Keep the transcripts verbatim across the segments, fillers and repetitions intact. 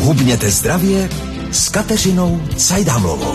Hubněte zdravě s Kateřinou Cajdámlovou.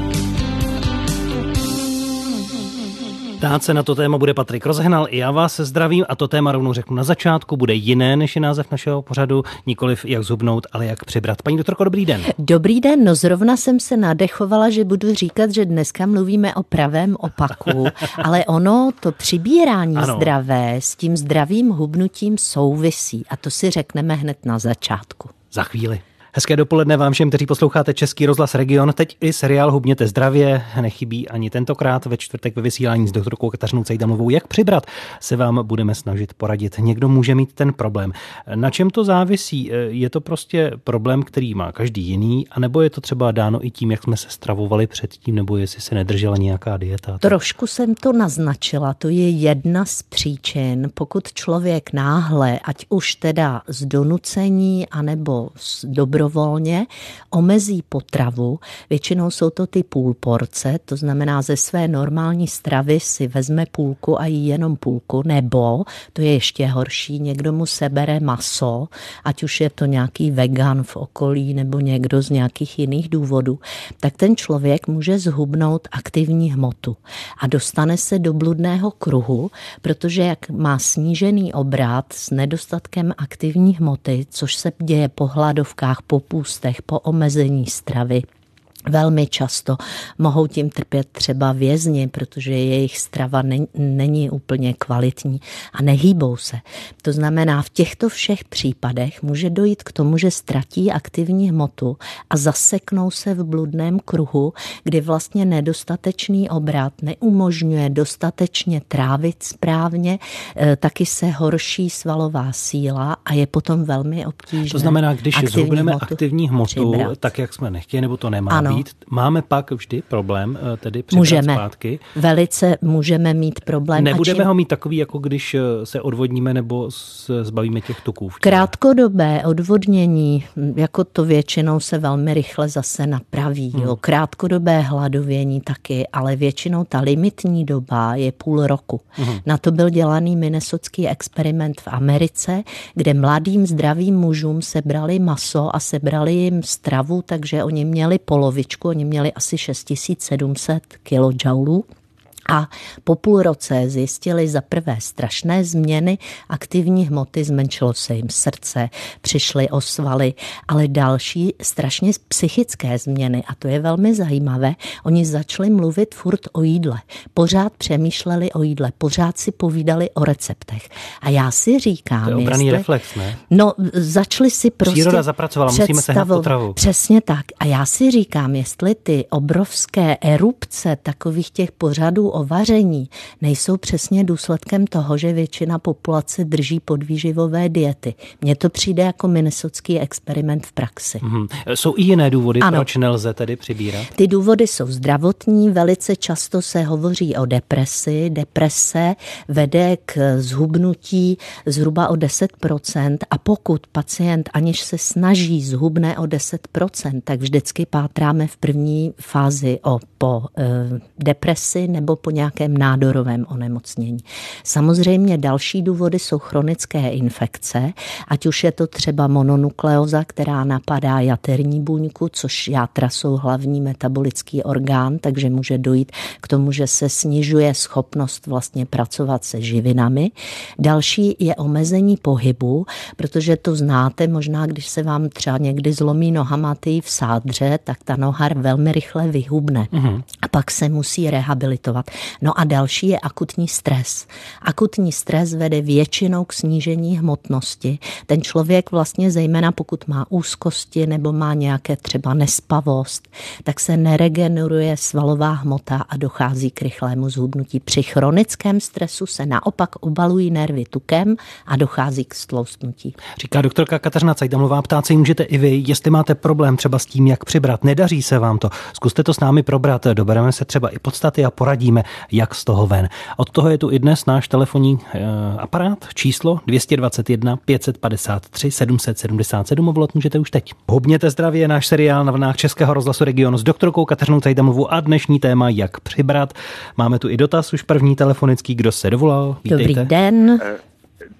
Ptát se na to téma bude Patrik Rozehnal, i já vás zdravím a to téma rovnou řeknu na začátku, bude jiné než je název našeho pořadu, nikoliv jak zhubnout, ale jak přibrat. Paní doktorko, dobrý den. Dobrý den, no zrovna jsem se nadechovala, že budu říkat, že dneska mluvíme o pravém opaku, ale ono, to přibírání ano. zdravé s tím zdravým hubnutím souvisí a to si řekneme hned na začátku. Za chvíli. Hezké dopoledne vám všem, kteří posloucháte Český rozhlas Region. Teď i seriál Hubněte zdravě nechybí ani tentokrát ve čtvrtek ve vysílání s doktorkou Kateřinou Cajdámlovou. Jak přibrat, se vám budeme snažit poradit. Někdo může mít ten problém. Na čem to závisí? Je to prostě problém, který má každý jiný, anebo je to třeba dáno i tím, jak jsme se stravovali předtím, nebo jestli se nedržela nějaká dieta? Trošku jsem to naznačila. To je jedna z příčin. Pokud člověk náhle, ať už teda z donucení, anebo z dobro volně omezí potravu, většinou jsou to ty půl porce, to znamená ze své normální stravy si vezme půlku a jí jenom půlku, nebo, to je ještě horší, někdo mu sebere maso, ať už je to nějaký vegan v okolí nebo někdo z nějakých jiných důvodů, tak ten člověk může zhubnout aktivní hmotu a dostane se do bludného kruhu, protože jak má snížený obrat s nedostatkem aktivní hmoty, což se děje po hladovkách, po půstech, po omezení stravy. Velmi často mohou tím trpět třeba vězni, protože jejich strava není, není úplně kvalitní a nehýbou se. To znamená, v těchto všech případech může dojít k tomu, že ztratí aktivní hmotu a zaseknou se v bludném kruhu, kdy vlastně nedostatečný obrat neumožňuje dostatečně trávit správně, taky se horší svalová síla a je potom velmi obtížné. To znamená, když zhubneme aktivní hmotu, přibrat. Tak jak jsme nechtěli, nebo to nemá ano. být, máme pak vždy problém tedy přibrat můžeme. zpátky. Velice můžeme mít problém. Nebudeme čím... ho mít takový, jako když se odvodníme nebo zbavíme těch tuků. Krátkodobé odvodnění, jako to většinou se velmi rychle zase napraví. Hmm. Jo. Krátkodobé hladovění taky, ale většinou ta limitní doba je půl roku. Hmm. Na to byl dělaný minnesotský experiment v Americe, kde mladým zdravým mužům sebrali maso a sebrali jim stravu, takže oni měli polovičku, oni měli asi šest tisíc sedm set kilojoulů. A po půl roce zjistili za prvé strašné změny aktivní hmoty, zmenšilo se jim srdce, přišly o svaly, ale další strašně psychické změny a to je velmi zajímavé. Oni začali mluvit furt o jídle, pořád přemýšleli o jídle, pořád si povídali o receptech. A já si říkám, to je obranný jestli... reflex, ne? No, začali si prostě příroda zapracovala, musíme sehnat potravu. Přesně tak. A já si říkám, jestli ty obrovské erupce takových těch pořadů o vaření nejsou přesně důsledkem toho, že většina populace drží podvýživové diety. Mně to přijde jako minnesotský experiment v praxi. Mm-hmm. Jsou i jiné důvody, ano. proč nelze tedy přibírat? Ty důvody jsou zdravotní, velice často se hovoří o depresi. Deprese vede k zhubnutí zhruba o deset procent a pokud pacient aniž se snaží zhubne o deset procent, tak vždycky pátráme v první fázi o po e, depresi nebo po nějakém nádorovém onemocnění. Samozřejmě další důvody jsou chronické infekce, ať už je to třeba mononukleóza, která napadá jaterní buňku, což játra jsou hlavní metabolický orgán, takže může dojít k tomu, že se snižuje schopnost vlastně pracovat se živinami. Další je omezení pohybu, protože to znáte, možná když se vám třeba někdy zlomí noha, máte ji v sádře, tak ta noha velmi rychle vyhubne. Mm-hmm. A pak se musí rehabilitovat. No a další je akutní stres. Akutní stres vede většinou k snížení hmotnosti. Ten člověk vlastně zejména pokud má úzkosti nebo má nějaké třeba nespavost, tak se neregeneruje svalová hmota a dochází k rychlému zhubnutí. Při chronickém stresu se naopak obalují nervy tukem a dochází k stloustnutí. Říká doktorka Kateřina Cajdámlová. Ptát se můžete i vy, jestli máte problém třeba s tím, jak přibrat. Nedaří se vám to. Zkuste to s námi probrat. Dobereme se třeba i podstaty a poradíme, jak z toho ven. Od toho je tu i dnes náš telefonní e, aparát, číslo dvě stě dvacet jedna pět set padesát tři sedm set sedmdesát sedm, volat můžete už teď. Hubněte zdravě, náš seriál na vlnách Českého rozhlasu Region s doktorkou Kateřinou Cajdámlovou a dnešní téma, jak přibrat. Máme tu i dotaz, už první telefonický, kdo se dovolal. Vítejte. Dobrý den.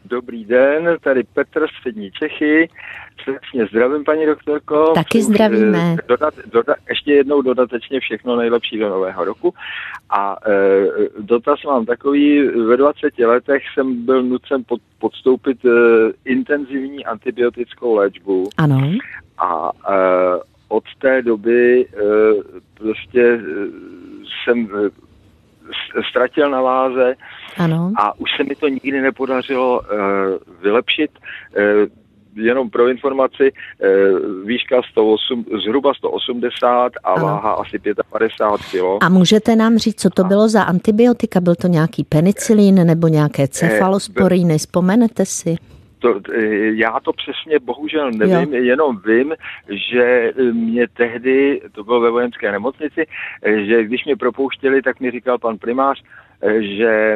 Dobrý den, tady Petr, Střední Čechy. Srdečně zdravím, paní doktorko. Taky zdravíme. Dodat, dodat, ještě jednou dodatečně všechno nejlepší do nového roku. A e, dotaz mám takový, ve dvaceti letech jsem byl nucen pod, podstoupit e, intenzivní antibiotickou léčbu. Ano. A e, od té doby e, prostě e, jsem e, ztratil na váze. Ano. A už se mi to nikdy nepodařilo uh, vylepšit. Uh, jenom pro informaci, uh, výška sto osm, zhruba sto osmdesát a ano. Váha asi padesát pět kilo. A můžete nám říct, co to bylo za antibiotika? Byl to nějaký penicilín nebo nějaké cefalosporiny? Vzpomenete si? To, já to přesně bohužel nevím, jo. Jenom vím, že mě tehdy, to bylo ve vojenské nemocnici, že když mě propouštěli, tak mi říkal pan primář, že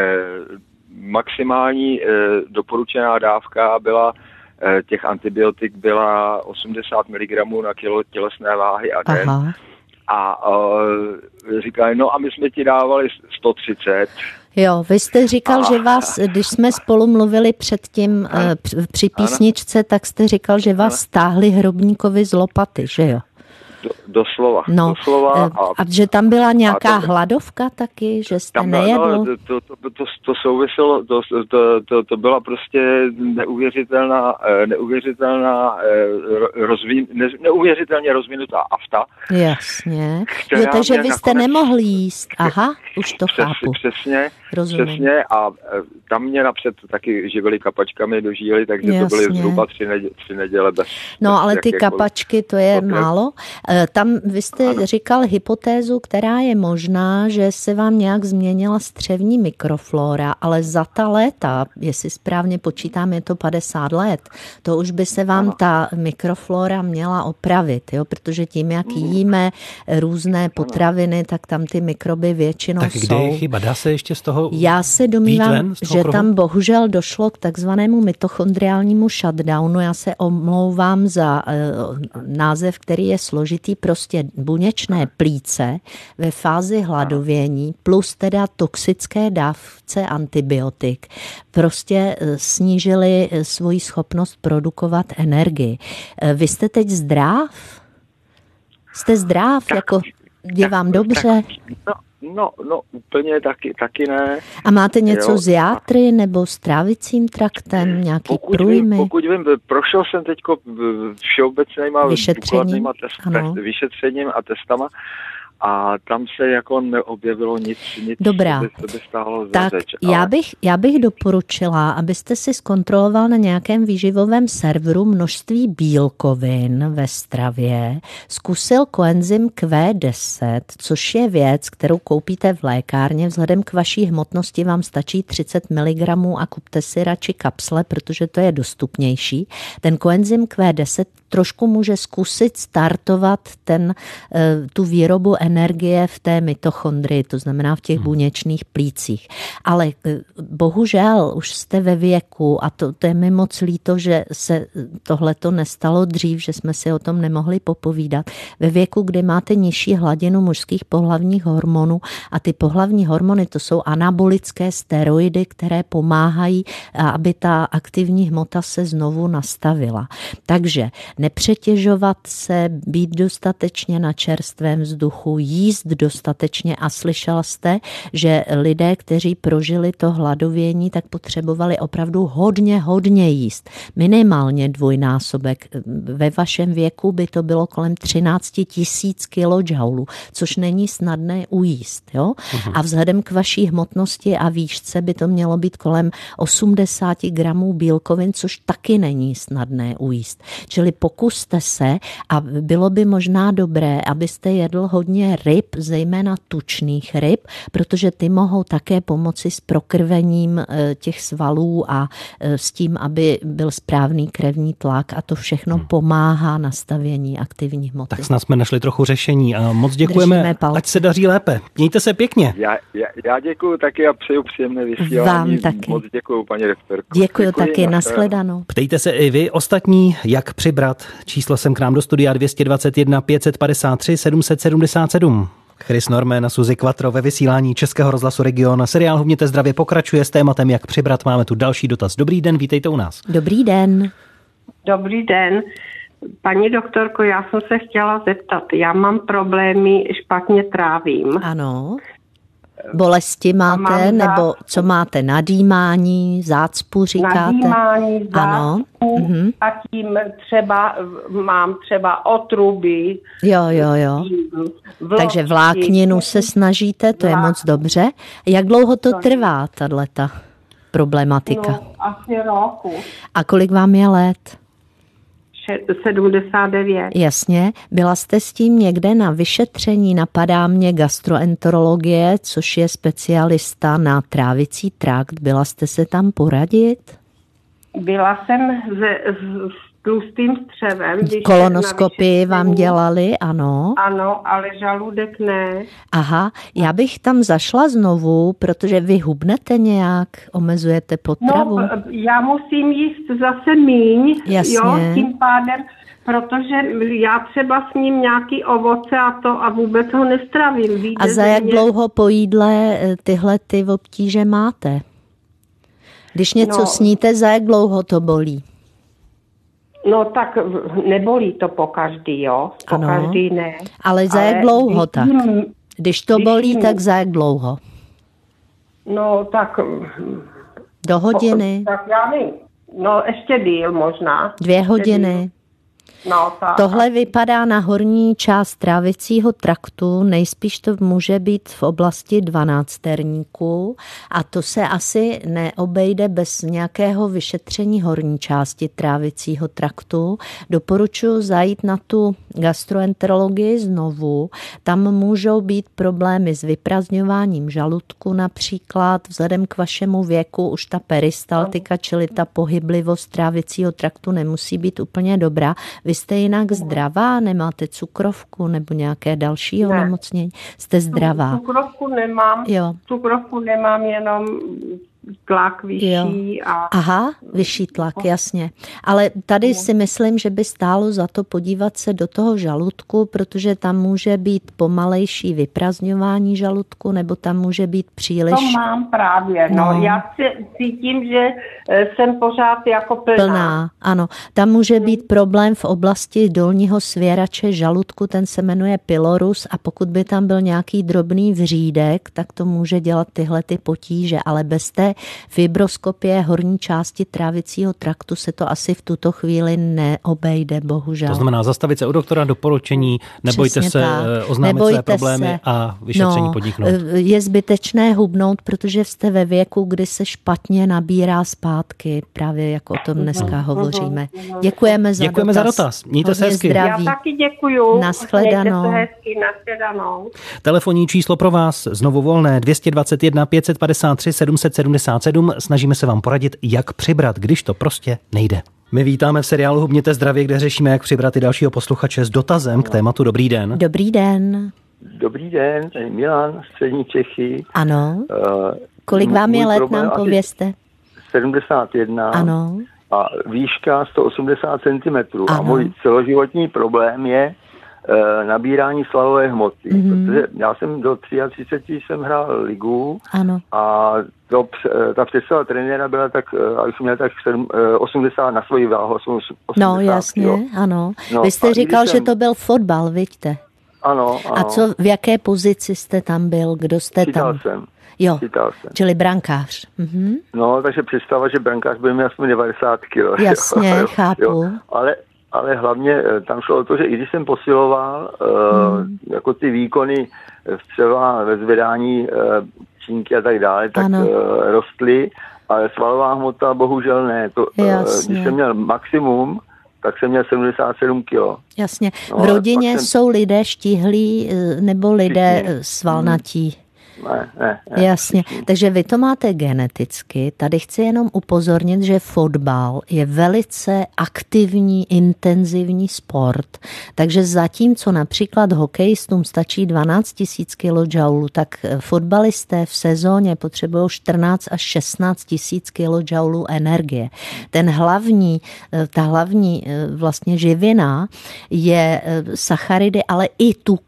maximální doporučená dávka byla těch antibiotik byla osmdesát miligramů na kilo tělesné váhy a den. Aha. A uh, říkali, no a my jsme ti dávali sto třicet. Jo, vy jste říkal, a... že vás, když jsme spolu mluvili předtím uh, při písničce, tak jste říkal, že vás stáhli hrobníkovi z lopaty, že jo? Do, doslova. No, doslova a, a že tam byla nějaká to, hladovka taky, že jste tam, nejedl? No, to, to, to, to, to souviselo, to, to, to, to byla prostě neuvěřitelná, neuvěřitelná rozvín, ne, neuvěřitelně rozvinutá afta. Jasně. Jo, takže vy jste nakonec, nemohli jíst. Aha, už to přes, chápu. Přesně, Rozumím. přesně a tam mě napřed taky živili kapačkami do žíly, takže Jasně. to byly zhruba tři, neděle, tři neděle bez. No bez ale ty kapačky, to je pokrek. Málo. Tam vy jste ano. říkal hypotézu, která je možná, že se vám nějak změnila střevní mikroflora, ale za ta léta, jestli správně počítám, je to padesát let, to už by se vám ano. ta mikroflora měla opravit, jo? Protože tím, jak jíme různé potraviny, tak tam ty mikroby většinou tak jsou. Tak kde je chyba? Dá se ještě z toho Já se domnívám, ven, že kruhu? Tam bohužel došlo k takzvanému mitochondriálnímu shutdownu. Já se omlouvám za uh, název, který je složitý, prostě buněčné plíce ve fázi hladovění plus teda toxické dávce antibiotik prostě snížily svoji schopnost produkovat energii. Vy jste teď zdrav? Jste zdrav? Tak, jako je vám dobře? Tak, no, no, no, úplně taky, taky ne. A máte něco jo. z játry nebo s trávicím traktem, nějaký pokud průjmy? Vím, pokud vím, prošel jsem teďko všeobecnýma vyšetřením, test, vyšetřením a testama a tam se jako neobjevilo nic, nic Dobrá. co by stálo za tak řeč. Ale... Já, bych, já bych doporučila, abyste si zkontroloval na nějakém výživovém serveru množství bílkovin ve stravě, zkusil koenzym Q deset, což je věc, kterou koupíte v lékárně, vzhledem k vaší hmotnosti vám stačí třicet miligramů a kupte si radši kapsle, protože to je dostupnější. Ten koenzym Q deset trošku může zkusit startovat ten, tu výrobu energie v té mitochondrii, to znamená v těch buněčných plících. Ale bohužel už jste ve věku a to, to je mi moc líto, že se tohleto nestalo dřív, že jsme si o tom nemohli popovídat. Ve věku, kdy máte nižší hladinu mužských pohlavních hormonů a ty pohlavní hormony, to jsou anabolické steroidy, které pomáhají, aby ta aktivní hmota se znovu nastavila. Takže nepřetěžovat se, být dostatečně na čerstvém vzduchu, jíst dostatečně a slyšel jste, že lidé, kteří prožili to hladovění, tak potřebovali opravdu hodně, hodně jíst. Minimálně dvojnásobek. Ve vašem věku by to bylo kolem třináct tisíc kilojoulů, což není snadné ujíst. Jo? Uh-huh. A vzhledem k vaší hmotnosti a výšce by to mělo být kolem osmdesát gramů bílkovin, což taky není snadné ujíst. Čili pokuste se a bylo by možná dobré, abyste jedl hodně ryb, zejména tučných ryb, protože ty mohou také pomoci s prokrvením těch svalů a s tím, aby byl správný krevní tlak a to všechno hmm. pomáhá nastavění aktivní hmoty. Tak snad jsme našli trochu řešení a moc děkujeme, ať se daří lépe. Mějte se pěkně. Já, já, já děkuju taky a přeju příjemné vysílání. Vám taky. Moc děkuju, paní rektorko. Děkuju, děkuji taky, nashledanou. Ptejte se i vy ostatní, jak přibrat. Číslo sem k nám do studia dvě stě dvacet jedna pět set padesát tři sedm set sedmdesát sedm. Chris Norman a Suzy Quattro ve vysílání Českého rozhlasu Region. Seriál Hubněte zdravě pokračuje s tématem, jak přibrat. Máme tu další dotaz. Dobrý den, vítejte u nás. Dobrý den. Dobrý den. Paní doktorko, já jsem se chtěla zeptat. Já mám problémy, špatně trávím. Ano. Bolesti máte, mám nebo co máte? Nadýmání, zácpu říkáte? Nadýmání, zácpu, ano. Mhm. A tím třeba mám třeba otruby. Jo, jo, jo. Vločky. Takže vlákninu se snažíte, to je moc dobře. Jak dlouho to trvá, tato problematika? No, asi roku. A kolik vám je let? sedmdesát devět. Jasně. Byla jste s tím někde na vyšetření? Napadá mě gastroenterologie, což je specialista na trávicí trakt. Byla jste se tam poradit? Byla jsem se, s, s tlustým střevem. Kolonoskopii vám dělali, ano. Ano, ale žaludek ne. Aha, já bych tam zašla znovu, protože vy hubnete nějak, omezujete potravu. No, já musím jíst zase míň, jasně. Jo, tím pádem, protože já třeba s ním nějaký ovoce a to a vůbec ho nestravím. Víte, a za jak mě... dlouho po jídle tyhle ty obtíže máte? Když něco no, sníte, za jak dlouho to bolí? No tak nebolí to po každý, jo? Po ano, každý ne. Ale za ale jak dlouho když tak? Jim, když to když bolí, jim, tak za jak dlouho? No tak... Do hodiny? Po, tak já nevím. No ještě díl možná. Dvě hodiny? No, tak. Tohle vypadá na horní část trávicího traktu, nejspíš to může být v oblasti dvanácterníku a to se asi neobejde bez nějakého vyšetření horní části trávicího traktu. Doporučuji zajít na tu gastroenterologii znovu. Tam můžou být problémy s vyprazňováním žaludku například. Vzhledem k vašemu věku už ta peristaltika, čili ta pohyblivost trávicího traktu nemusí být úplně dobrá. Vy jste jinak zdravá? Nemáte cukrovku nebo nějaké další onemocnění? Jste zdravá? Cukrovku nemám. Jo. Cukrovku nemám, jenom tlak vyšší. Jo. A... Aha, vyšší tlak, jasně. Ale tady si myslím, že by stálo za to podívat se do toho žaludku, protože tam může být pomalejší vyprazňování žaludku, nebo tam může být příliš... To mám právě, no. no. Já cítím, že jsem pořád jako plná. Plná, ano. Tam může být problém v oblasti dolního svěrače žaludku, ten se jmenuje pylorus a pokud by tam byl nějaký drobný vřídek, tak to může dělat tyhle ty potíže, ale bez té fibroskopie horní části trávicího traktu se to asi v tuto chvíli neobejde, bohužel. To znamená zastavit se u doktora, doporučení, nebojte Přesně se tak. oznámit nebojte své problémy se. a vyšetření no, podniknout. Je zbytečné hubnout, protože jste ve věku, kdy se špatně nabírá zpátky, právě jako o tom dneska hovoříme. Děkujeme za Děkujeme dotaz. za dotaz. Mějte se hezky. Zdraví. Já taky děkuju. Naschledanou. Mějte se hezky, naschledanou. Telefonní číslo pro vás znovu volné dvě stě dvacet jedna pět set padesát tři sedm set sedmdesát sedm. Snažíme se vám poradit, jak přibrat, když to prostě nejde. My vítáme v seriálu Hubněte zdravě, kde řešíme, jak přibrat i dalšího posluchače s dotazem k tématu Dobrý den. Dobrý den. Dobrý den, tady Milan, střední Čechy. Ano. Uh, Kolik vám je let, nám povězte? sedmdesát jedna. Ano. A výška sto osmdesát centimetrů. A můj celoživotní problém je uh, nabírání svalové hmoty. Mm-hmm. Protože já jsem do třicet tři jsem hrál ligu. Ano. A to, ta představa trenéra byla tak, abych měl tak osmdesát na svoji váhu. osmdesát, no jasně, jo. Ano. No, Vy jste říkal, jsem... že to byl fotbal, vidíte? Ano, ano. A co, v jaké pozici jste tam byl? Kdo jste Chytal tam? jsem. Jo, jsem. čili brankář. Mhm. No, takže představa, že brankář bude mít aspoň devadesát kilo. Jasně, jo, chápu. Jo. Ale, ale hlavně tam šlo o to, že i když jsem posiloval, hmm. uh, jako ty výkony třeba ve zvedání uh, čínky a tak dále, tak uh, rostly, ale svalová hmota bohužel ne. To, uh, když jsem měl maximum, tak jsem měl sedmdesát sedm kilo. Jasně. V rodině no, jsem... jsou lidé štíhlí nebo lidé Všichni. svalnatí? Ne, ne, ne. Jasně, takže vy to máte geneticky. Tady chci jenom upozornit, že fotbal je velice aktivní, intenzivní sport, takže zatímco například hokejistům stačí dvanáct tisíc kilojoulů, tak fotbalisté v sezóně potřebují čtrnáct až šestnáct tisíc kilojoulů energie. Ten hlavní, ta hlavní vlastně živina je sacharidy, ale i tuky.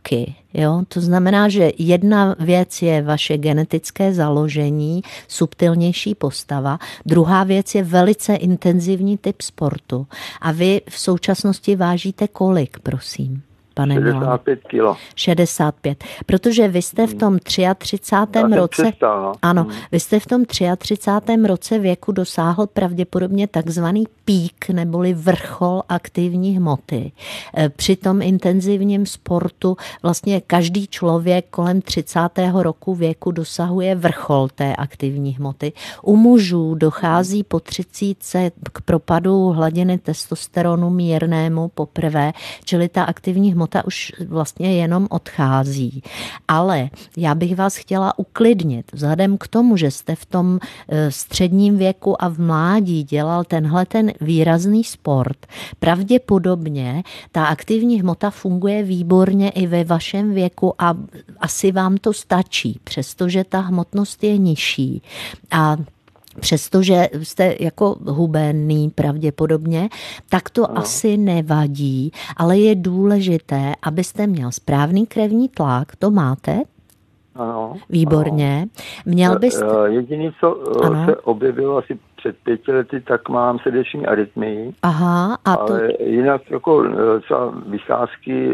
Jo, to znamená, že jedna věc je vaše genetické založení, subtilnější postava, druhá věc je velice intenzivní typ sportu. A vy v současnosti vážíte kolik, prosím? Pane šedesát pět kilo. šedesát pět. Protože vy jste v tom třicátřicátém roce... Přestal, no. Ano, hmm. vy jste v tom třicátřicátém roce věku dosáhl pravděpodobně takzvaný pík neboli vrchol aktivní hmoty. Při tom intenzivním sportu vlastně každý člověk kolem třicátého roku věku dosahuje vrchol té aktivní hmoty. U mužů dochází po třicítce k propadu hladiny testosteronu mírnému poprvé, čili ta aktivní hmota ta už vlastně jenom odchází. Ale já bych vás chtěla uklidnit. Vzhledem k tomu, že jste v tom středním věku a v mládí dělal tenhle ten výrazný sport, pravděpodobně ta aktivní hmota funguje výborně i ve vašem věku a asi vám to stačí, přestože ta hmotnost je nižší. A přestože jste jako hubený pravděpodobně, tak to ano. asi nevadí, ale je důležité, abyste měl správný krevní tlak, to máte? Ano. Výborně. Ano. Měl byste... Jediný, co ano. se objevilo asi před pěti lety, tak mám srdeční arytmii. Aha. A to... Ale jinak jako třeba vycházky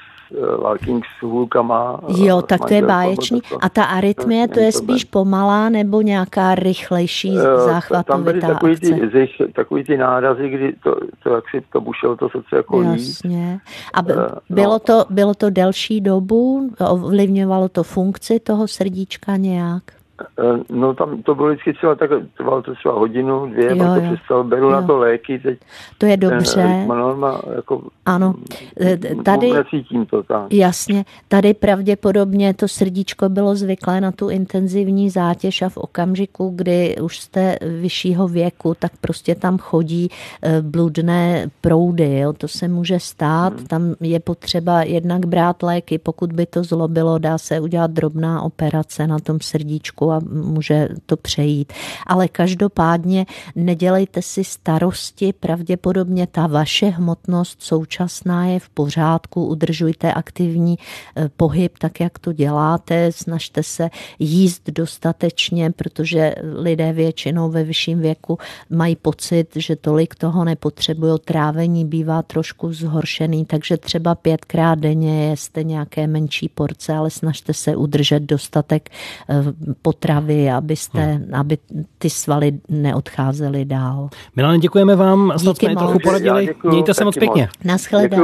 walking s hůlkama. Jo, tak to je báječný. A ta arytmie, to je spíš pomalá nebo nějaká rychlejší záchvatovitá Tam byly takový ty, takový ty nárazy, kdy to, to jak si to bušelo to srdce jako Jasně. A bylo, no. to, bylo to delší dobu? Ovlivňovalo to funkci toho srdíčka nějak? No tam to bylo vždycky třeba tak, trvalo to třeba hodinu, dvě, jo, to přestalo, beru jo. na to léky teď. To je dobře. Norma, jako, ano, tady, to, tak. jasně, tady pravděpodobně to srdíčko bylo zvyklé na tu intenzivní zátěž a v okamžiku, kdy už jste vyššího věku, tak prostě tam chodí bludné proudy, jo, to se může stát, hmm. tam je potřeba jednak brát léky, pokud by to zlobilo, dá se udělat drobná operace na tom srdíčku a může to přejít. Ale každopádně nedělejte si starosti, pravděpodobně ta vaše hmotnost současná je v pořádku, udržujte aktivní pohyb tak, jak to děláte, snažte se jíst dostatečně, protože lidé většinou ve vyšším věku mají pocit, že tolik toho nepotřebují, trávení bývá trošku zhoršený, takže třeba pětkrát denně jeste nějaké menší porce, ale snažte se udržet dostatek potravy, abyste, hmm. aby ty svaly neodcházely dál. Milane, děkujeme vám, snad jsme trochu poradili. Mějte se moc pěkně. Naschledanou.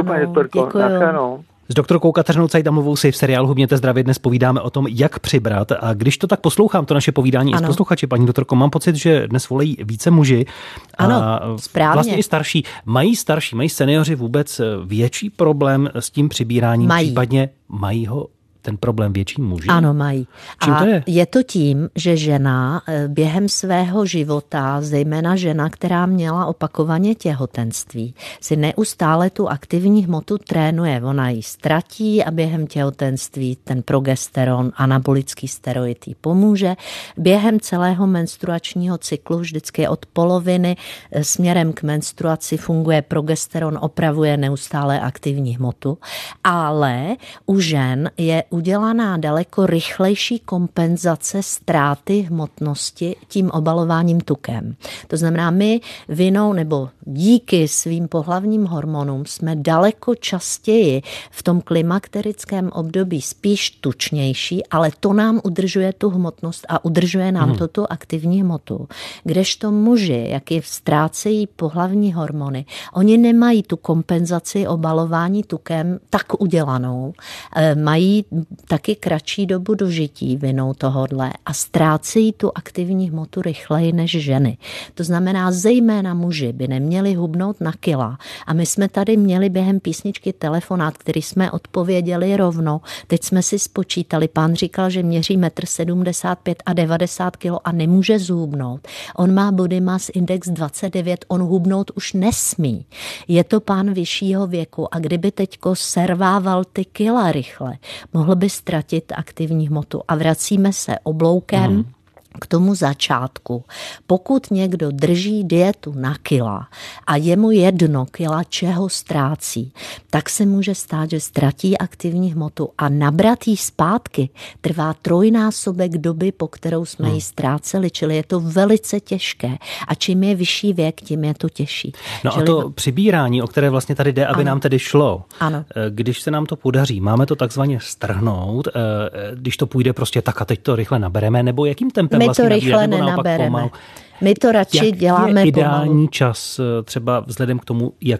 Děkuju. S doktorkou Kateřinou Cajdamovou si v seriálu Hubněte zdravě dnes povídáme o tom, jak přibrat. A když to tak poslouchám, to naše povídání ano. i s posluchači, paní doktorko, mám pocit, že dnes volají více muži. Ano, a správně. Vlastně i starší. Mají starší, mají seniori vůbec větší problém s tím přibíráním? Mají. Případně mají ho ten problém větší muži? Ano, mají. Čím a to je? Je to tím, že žena během svého života, zejména žena, která měla opakovaně těhotenství, si neustále tu aktivní hmotu trénuje. Ona ji ztratí a během těhotenství ten progesteron, anabolický steroid jí pomůže. Během celého menstruačního cyklu, vždycky od poloviny směrem k menstruaci, funguje progesteron, opravuje neustále aktivní hmotu. Ale u žen je udělaná daleko rychlejší kompenzace ztráty hmotnosti tím obalováním tukem. To znamená, my vinou nebo díky svým pohlavním hormonům jsme daleko častěji v tom klimakterickém období spíš tučnější, ale to nám udržuje tu hmotnost a udržuje nám hmm. to tu aktivní hmotu. Kdežto muži, jak je ztrácejí pohlavní hormony, oni nemají tu kompenzaci obalování tukem tak udělanou. Mají taky kratší dobu dožití vinou tohodle a ztrácejí tu aktivní hmotu rychleji než ženy. To znamená, zejména muži by neměli hubnout na kila. A my jsme tady měli během písničky telefonát, který jsme odpověděli rovnou. Teď jsme si spočítali, pán říkal, že měří metr sedmdesát pět a devadesát kilo a nemůže zhubnout. On má body mass index dvacet devět, on hubnout už nesmí. Je to pán vyššího věku a kdyby teďko servával ty kila rychle, mohl by ztratit aktivní hmotu. A vracíme se obloukem mm. k tomu začátku. Pokud někdo drží dietu na kila a je mu jedno kila, čeho ztrácí, tak se může stát, že ztratí aktivní hmotu a nabrat jí zpátky trvá trojnásobek doby, po kterou jsme ji ztráceli, čili je to velice těžké. A čím je vyšší věk, tím je to těžší. No čili... a to přibírání, o které vlastně tady jde, aby ano. nám tedy šlo. Ano. Když se nám to podaří, máme to takzvaně strhnout, když to půjde prostě tak a teď to rychle nabereme, nebo jakým tempem My vlastně to rychle nenabereme. My to radši jak děláme je ideální pomalu. čas třeba vzhledem k tomu, jak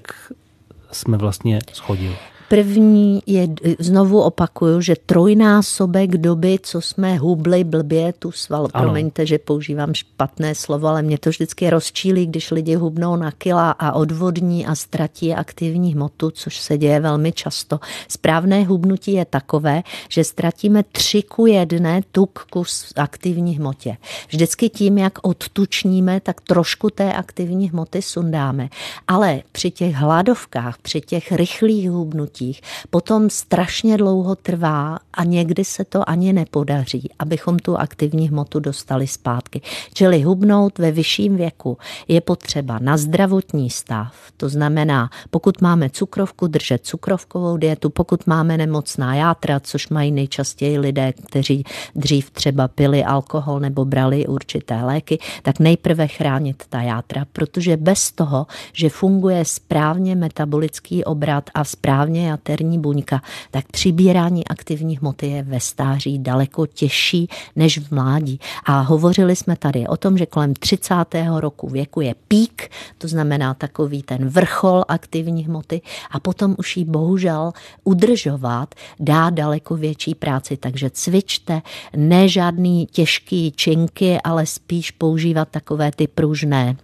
jsme vlastně schodili? První je, znovu opakuju, že trojnásobek doby, co jsme hubli blbě tu sval. Ano. Promiňte, že používám špatné slovo, ale mě to vždycky rozčílí, když lidi hubnou na kila a odvodní a ztratí aktivní hmotu, což se děje velmi často. Správné hubnutí je takové, že ztratíme tři ku jedné tuk ku aktivní hmotě. Vždycky tím, jak odtučníme, tak trošku té aktivní hmoty sundáme. Ale při těch hladovkách, při těch rychlých hubnutích, potom strašně dlouho trvá a někdy se to ani nepodaří, abychom tu aktivní hmotu dostali zpátky. Čili hubnout ve vyšším věku je potřeba na zdravotní stav, to znamená, pokud máme cukrovku, držet cukrovkovou dietu, pokud máme nemocná játra, což mají nejčastěji lidé, kteří dřív třeba pili alkohol nebo brali určité léky, tak nejprve chránit ta játra, protože bez toho, že funguje správně metabolický obrat a správně jaterní buňka, tak přibírání aktivní hmoty je ve stáří daleko těžší než v mládí. A hovořili jsme tady o tom, že kolem třicátého roku věku je pík, to znamená takový ten vrchol aktivní hmoty a potom už ji bohužel udržovat dá daleko větší práci. Takže cvičte, ne žádný těžký činky, ale spíš používat takové ty pružné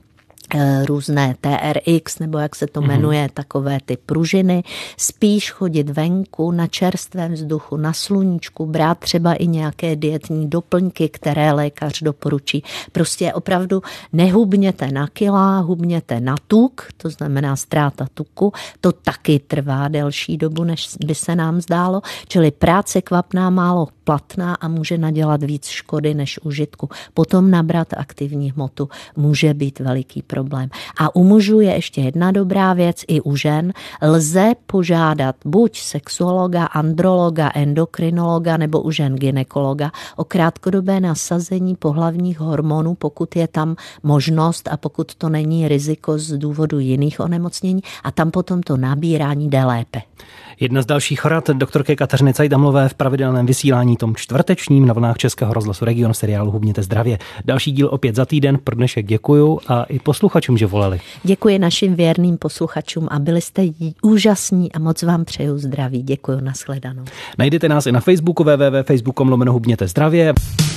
různé T R X, nebo jak se to jmenuje, takové ty pružiny, spíš chodit venku na čerstvém vzduchu, na sluníčku, brát třeba i nějaké dietní doplňky, které lékař doporučí. Prostě opravdu nehubněte na kila, hubněte na tuk, to znamená ztráta tuku, to taky trvá delší dobu, než by se nám zdálo, čili práce kvapná, málo platná a může nadělat víc škody než užitku. Potom nabrat aktivní hmotu může být veliký problém. A u mužů je ještě jedna dobrá věc, i u žen lze požádat buď sexuologa, androloga, endokrinologa nebo u žen gynekologa o krátkodobé nasazení pohlavních hormonů, pokud je tam možnost a pokud to není riziko z důvodu jiných onemocnění a tam potom to nabírání jde lépe. Jedna z dalších rad doktorky Kateřiny Cajdamlové v pravidelném vysílání tom čtvrtečním na vlnách Českého rozhlasu Region seriálu Hubněte zdravě. Další díl opět za týden, pro dnešek děkuju a i posluchačům, že volali. Děkuji našim věrným posluchačům a byli jste úžasní a moc vám přeju zdraví. Děkuji, nashledanou. Najdete nás i na Facebooku w w w tečka facebook tečka com lomeno Hubněte zdravě.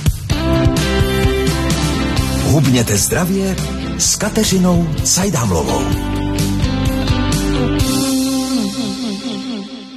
Hubněte zdravě s Kateřinou Cajdamlovou.